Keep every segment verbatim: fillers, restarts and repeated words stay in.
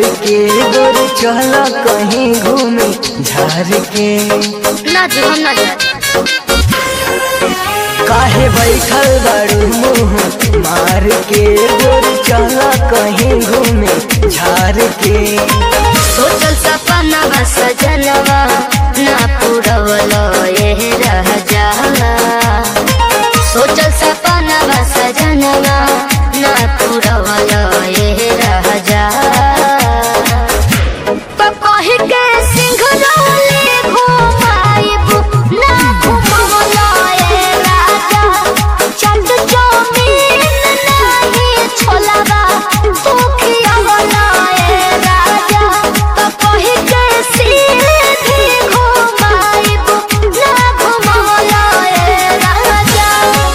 के गोरी चल कहीं घूमे झार के। ना जी हम ना जा। काहे बैठल बारू मुँह मार के गोरी चल कहीं घूमे झार के। सोचल सपना बा सजनवा ना पूरवलो ये रह जाला। सोचल सपना बा सजनवा ना पूरवलो ये रह जाला। तो कहि के सिंघरौली घुमाइबू ना घुमवलो ये राजा। चंद जमीन नहीं छोलवा तू खियावलो ये राजा। तो कहि के सीधी घुमाइबू ना घुमवलो ये राजा।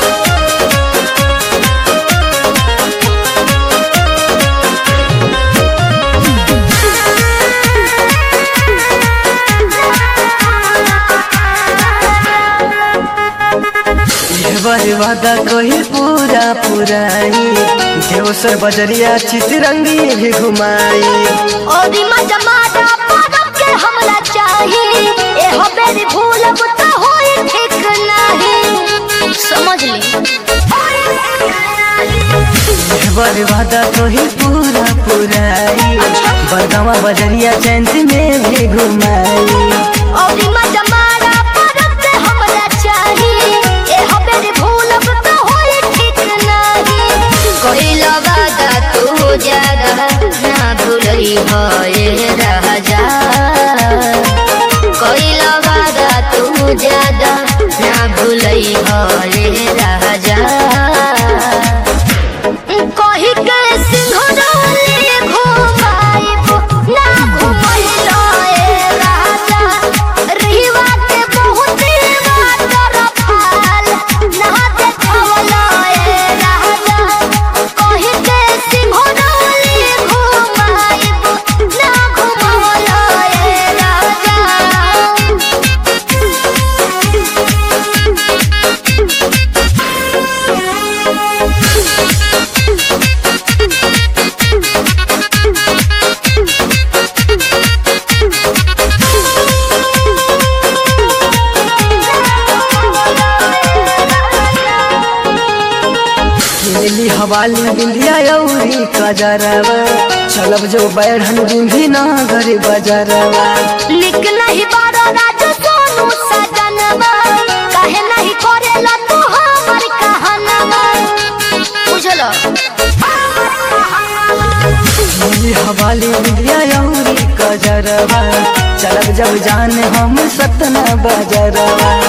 बर वादा कोई पूरा पुराई देवसर बजरिया चितरंगी भी घुमाई। ओदी मजमादा पदम के हमरा चाही। ए हो बेरी भूलब त होई ठीक नाही। समझ ली बर वादा कोई पूरा पुराई बरगावा बजरिया चैंत में भी घुमाई। ओदी मजमादा पदम के हमरा चाही। ए हो बेरी भूलब त होई ठीक नाही। कइला वादा तू ज्यादा ना भूलई हो ये राजा। कइला वादा तू ज्यादा ना भूलई हो ये राजा। कहि के सिंघरौली घुमाइबू ना घुमैलो ये राजा। रहिवा के बहुत वाटर फाल ना देखवलो ये राजा। कहि के सिंघरौली घुमाइबू ना घुमवलो ये राजा। खेली हवाली बिंदिया यौरी कजरवा चलब जो बैठन बिंदी ना घर बजरवा। निक नहीं बारो राजू सोनू सजनवा। काहे नहीं करेला तू हमर कहनवा। बुझलो खेली हवाली बिंदिया यौरी कजरवा चलब जब जान हम सतना बजरवा।